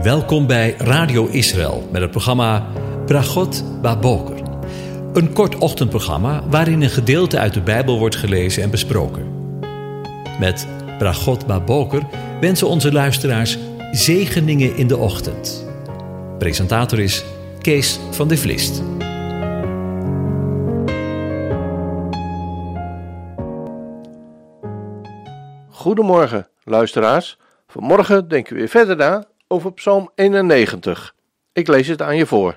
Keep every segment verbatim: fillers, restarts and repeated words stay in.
Welkom bij Radio Israël met het programma Bragot Baboker. Een kort ochtendprogramma waarin een gedeelte uit de Bijbel wordt gelezen en besproken. Met Bragot Baboker wensen onze luisteraars zegeningen in de ochtend. Presentator is Kees van de Vlist. Goedemorgen, luisteraars. Vanmorgen denken we weer verder na over Psalm eenennegentig. Ik lees het aan je voor.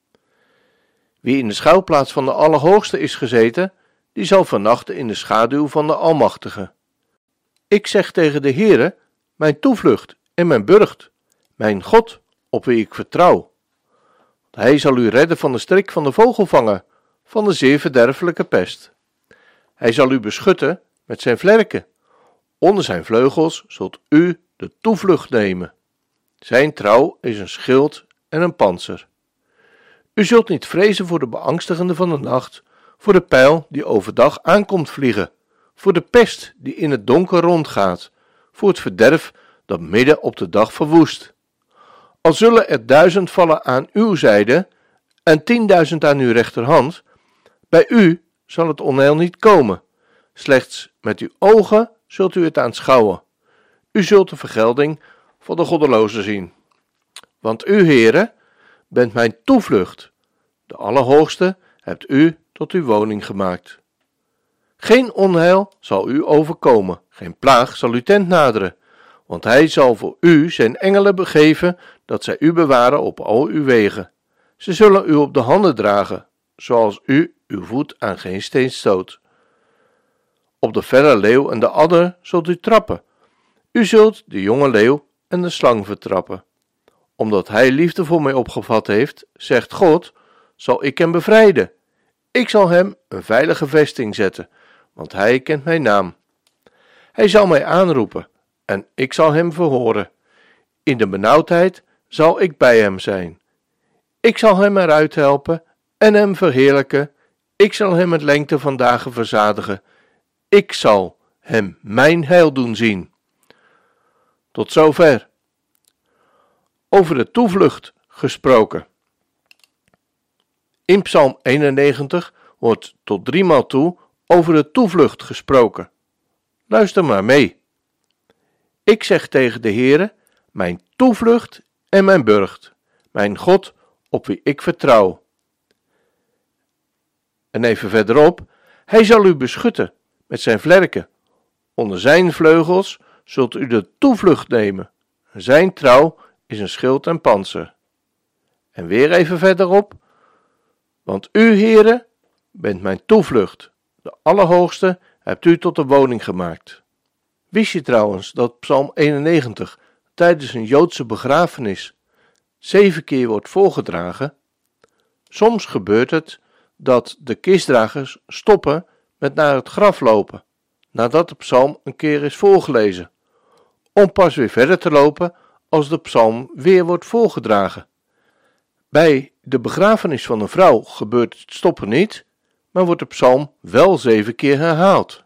Wie in de schuilplaats van de Allerhoogste is gezeten, die zal vernachten in de schaduw van de Almachtige. Ik zeg tegen de Heere, mijn toevlucht en mijn burcht, mijn God, op wie ik vertrouw. Hij zal u redden van de strik van de vogelvanger, van de zeer verderfelijke pest. Hij zal u beschutten met zijn vlerken. Onder zijn vleugels zult u de toevlucht nemen. Zijn trouw is een schild en een pantser. U zult niet vrezen voor de beangstigende van de nacht, voor de pijl die overdag aankomt vliegen, voor de pest die in het donker rondgaat, voor het verderf dat midden op de dag verwoest. Al zullen er duizend vallen aan uw zijde en tienduizend aan uw rechterhand, bij u zal het onheil niet komen. Slechts met uw ogen zult u het aanschouwen. U zult de vergelding van de goddelozen zien. Want u, Heere, bent mijn toevlucht. De Allerhoogste hebt u tot uw woning gemaakt. Geen onheil zal u overkomen, geen plaag zal uw tent naderen, want hij zal voor u zijn engelen begeven, dat zij u bewaren op al uw wegen. Ze zullen u op de handen dragen, zoals u uw voet aan geen steen stoot. Op de verre leeuw en de adder zult u trappen. U zult de jonge leeuw en de slang vertrappen. Omdat hij liefde voor mij opgevat heeft, zegt God, zal ik hem bevrijden. Ik zal hem een veilige vesting zetten, want hij kent mijn naam. Hij zal mij aanroepen en ik zal hem verhoren. In de benauwdheid zal ik bij hem zijn. Ik zal hem eruit helpen en hem verheerlijken. Ik zal hem met lengte van dagen verzadigen. Ik zal hem mijn heil doen zien. Tot zover. Over de toevlucht gesproken. In Psalm eenennegentig wordt tot driemaal toe over de toevlucht gesproken. Luister maar mee. Ik zeg tegen de Heere, mijn toevlucht en mijn burcht, mijn God op wie ik vertrouw. En even verderop, hij zal u beschutten met zijn vlerken. Onder zijn vleugels zult u de toevlucht nemen. Zijn trouw is een schild en pantser. En weer even verderop. Want u, Heere, bent mijn toevlucht. De Allerhoogste hebt u tot een woning gemaakt. Wist je trouwens dat Psalm eenennegentig tijdens een Joodse begrafenis zeven keer wordt voorgedragen? Soms gebeurt het dat de kistdragers stoppen met naar het graf lopen, nadat de psalm een keer is voorgelezen, om pas weer verder te lopen als de psalm weer wordt voorgedragen. Bij de begrafenis van een vrouw gebeurt het stoppen niet, maar wordt de psalm wel zeven keer herhaald.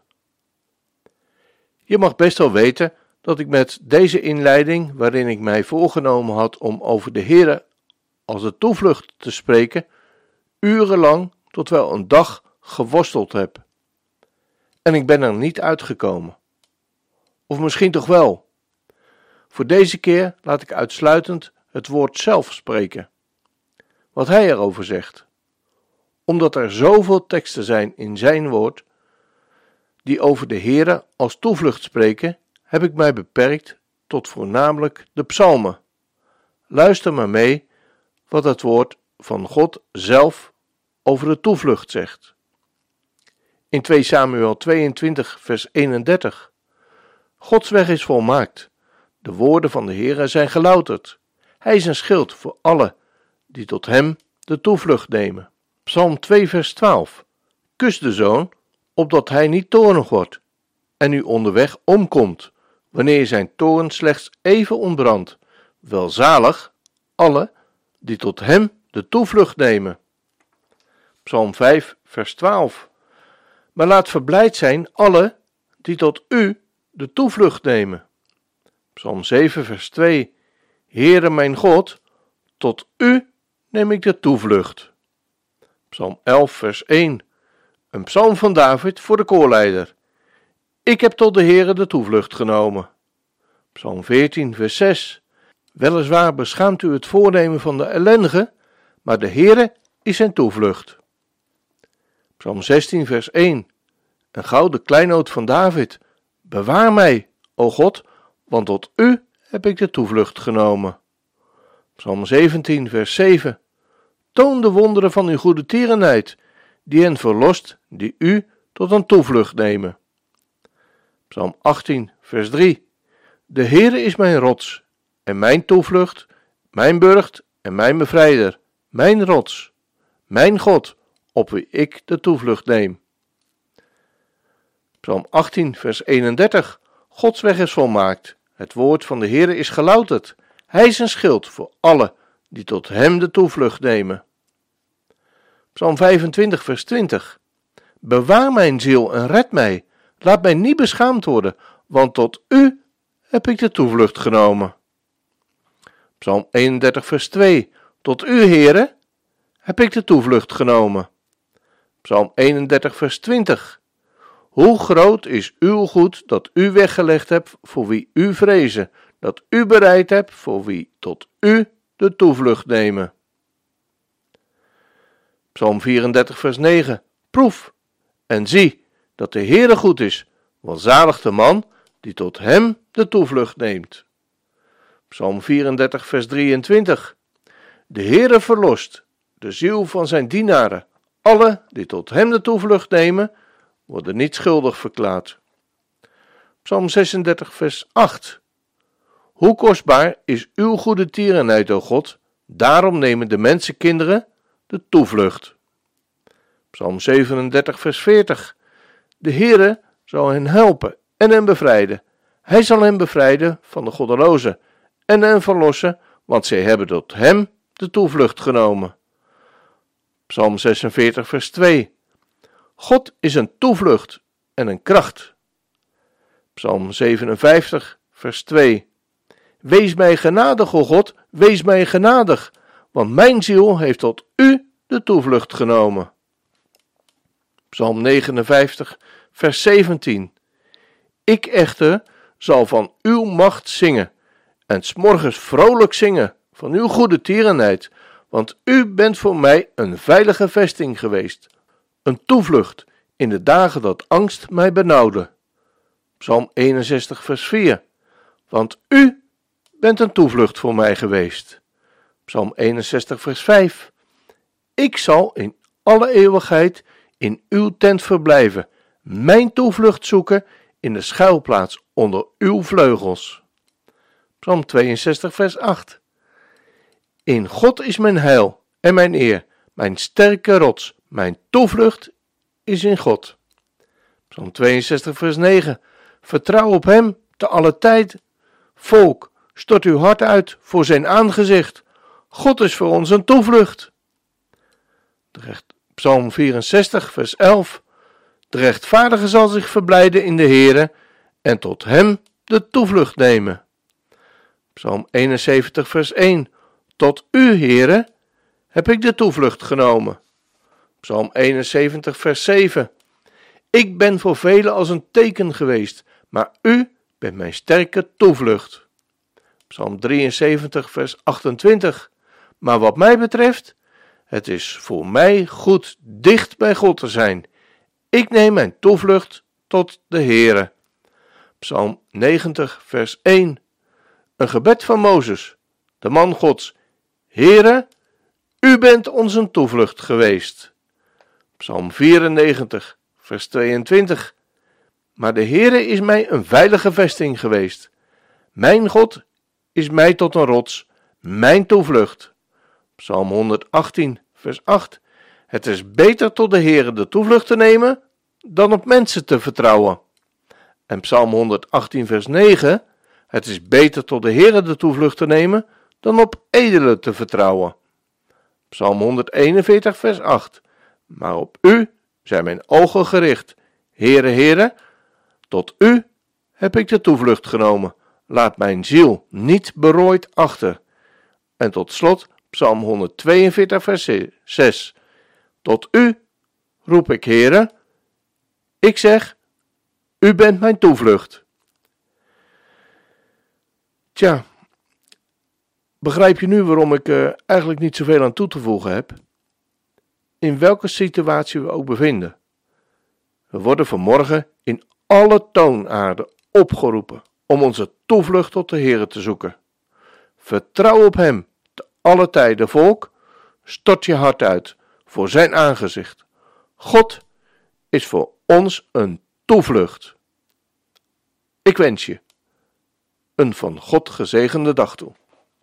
Je mag best wel weten dat ik met deze inleiding, waarin ik mij voorgenomen had om over de Heere als de toevlucht te spreken, urenlang tot wel een dag geworsteld heb. En ik ben er niet uitgekomen. Of misschien toch wel. Voor deze keer laat ik uitsluitend het woord zelf spreken. Wat hij erover zegt. Omdat er zoveel teksten zijn in zijn woord, die over de Heere als toevlucht spreken, heb ik mij beperkt tot voornamelijk de psalmen. Luister maar mee wat het woord van God zelf over de toevlucht zegt. In twee Samuel tweeëntwintig vers eenendertig. Gods weg is volmaakt. De woorden van de Heere zijn gelouterd. Hij is een schild voor alle die tot hem de toevlucht nemen. Psalm twee vers twaalf. Kus de zoon, opdat hij niet toornig wordt en u onderweg omkomt, wanneer zijn toorn slechts even ontbrandt. Welzalig alle die tot hem de toevlucht nemen. Psalm vijf vers twaalf. Maar laat verblijd zijn alle die tot u de toevlucht nemen. Psalm zeven vers twee. Heere mijn God, tot u neem ik de toevlucht. Psalm elf vers één. Een psalm van David voor de koorleider. Ik heb tot de Heere de toevlucht genomen. Psalm veertien vers zes. Weliswaar beschaamt u het voornemen van de ellendige, maar de Heere is zijn toevlucht. Psalm zestien vers één. Een gouden kleinood van David. Bewaar mij, o God, want tot u heb ik de toevlucht genomen. Psalm zeventien vers zeven. Toon de wonderen van uw goede tierenheid, die hen verlost, die u tot een toevlucht nemen. Psalm achttien vers drie. De Heere is mijn rots en mijn toevlucht, mijn burcht en mijn bevrijder, mijn rots, mijn God, op wie ik de toevlucht neem. Psalm achttien vers eenendertig. Gods weg is volmaakt, het woord van de Heere is gelouterd. Hij is een schild voor alle die tot hem de toevlucht nemen. Psalm vijfentwintig vers twintig. Bewaar mijn ziel en red mij, laat mij niet beschaamd worden, want tot u heb ik de toevlucht genomen. Psalm eenendertig vers twee. Tot u, Heere, heb ik de toevlucht genomen. Psalm eenendertig vers twintig. Hoe groot is uw goed dat u weggelegd hebt voor wie u vrezen, dat u bereid hebt voor wie tot u de toevlucht nemen. Psalm vierendertig vers negen. Proef en zie dat de Heere goed is, welzalig de man die tot hem de toevlucht neemt. Psalm vierendertig vers drieëntwintig. De Heere verlost de ziel van zijn dienaren. Alle die tot hem de toevlucht nemen, worden niet schuldig verklaard. Psalm zesendertig vers acht. Hoe kostbaar is uw goede tierenheid, o God, daarom nemen de mensenkinderen de toevlucht. Psalm zevenendertig vers veertig. De Heere zal hen helpen en hen bevrijden. Hij zal hen bevrijden van de goddelozen en hen verlossen, want zij hebben tot hem de toevlucht genomen. Psalm zesenveertig vers twee. God is een toevlucht en een kracht. Psalm zevenenvijftig vers twee. Wees mij genadig, o God, wees mij genadig, want mijn ziel heeft tot u de toevlucht genomen. Psalm negenenvijftig vers zeventien. Ik echter zal van uw macht zingen en 's morgens vrolijk zingen van uw goede tierenheid, want u bent voor mij een veilige vesting geweest, een toevlucht in de dagen dat angst mij benauwde. Psalm eenenzestig vers vier. Want u bent een toevlucht voor mij geweest. Psalm eenenzestig vers vijf. Ik zal in alle eeuwigheid in uw tent verblijven, mijn toevlucht zoeken in de schuilplaats onder uw vleugels. Psalm tweeënzestig vers acht. In God is mijn heil en mijn eer, mijn sterke rots, mijn toevlucht is in God. Psalm tweeënzestig vers negen. Vertrouw op hem te alle tijd. Volk, stort uw hart uit voor zijn aangezicht. God is voor ons een toevlucht. Psalm vierenzestig vers elf. De rechtvaardige zal zich verblijden in de Heere en tot hem de toevlucht nemen. Psalm eenenzeventig vers één. Tot u, Heere, heb ik de toevlucht genomen. Psalm eenenzeventig vers zeven. Ik ben voor velen als een teken geweest, maar u bent mijn sterke toevlucht. Psalm drieënzeventig vers achtentwintig. Maar wat mij betreft, het is voor mij goed dicht bij God te zijn. Ik neem mijn toevlucht tot de Heere. Psalm negentig vers één. Een gebed van Mozes, de man Gods. Heere, u bent ons een toevlucht geweest. Psalm vierennegentig vers tweeëntwintig. Maar de Heere is mij een veilige vesting geweest. Mijn God is mij tot een rots, mijn toevlucht. Psalm honderdachttien vers acht. Het is beter tot de Heere de toevlucht te nemen dan op mensen te vertrouwen. En Psalm honderdachttien vers negen. Het is beter tot de Heere de toevlucht te nemen dan op edelen te vertrouwen. Psalm honderdeenenveertig vers acht. Maar op u zijn mijn ogen gericht. Heere, Heere, tot u heb ik de toevlucht genomen. Laat mijn ziel niet berooid achter. En tot slot Psalm honderdtweeënveertig vers zes. Tot u roep ik, Heere. Ik zeg, u bent mijn toevlucht. Tja, begrijp je nu waarom ik uh, eigenlijk niet zoveel aan toe te voegen heb? In welke situatie we ook bevinden. We worden vanmorgen in alle toonaarden opgeroepen om onze toevlucht tot de Heere te zoeken. Vertrouw op Hem te alle tijden, volk. Stort je hart uit voor zijn aangezicht. God is voor ons een toevlucht. Ik wens je een van God gezegende dag toe.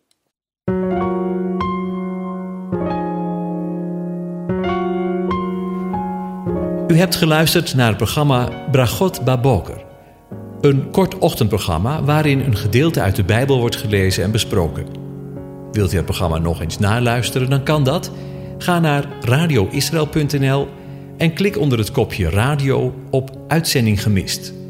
U hebt geluisterd naar het programma Bragot Baboker. Een kort ochtendprogramma waarin een gedeelte uit de Bijbel wordt gelezen en besproken. Wilt u het programma nog eens naluisteren, dan kan dat. Ga naar radio israël punt n l en klik onder het kopje radio op Uitzending gemist.